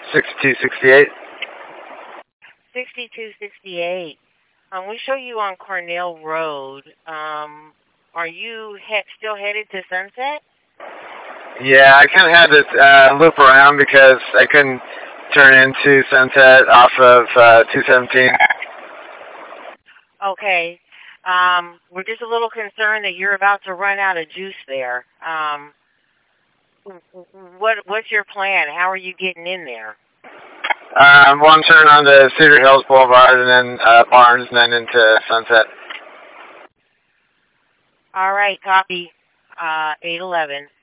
6268. 6268. We show you on Cornell Road. Are you still headed to Sunset? Yeah, I kind of had to loop around because I couldn't turn into Sunset off of 217. Okay. We're just a little concerned that you're about to run out of juice there. What's your plan? How are you getting in there? One turn on the Cedar Hills Boulevard and then Barnes and then into Sunset. All right, copy. 811.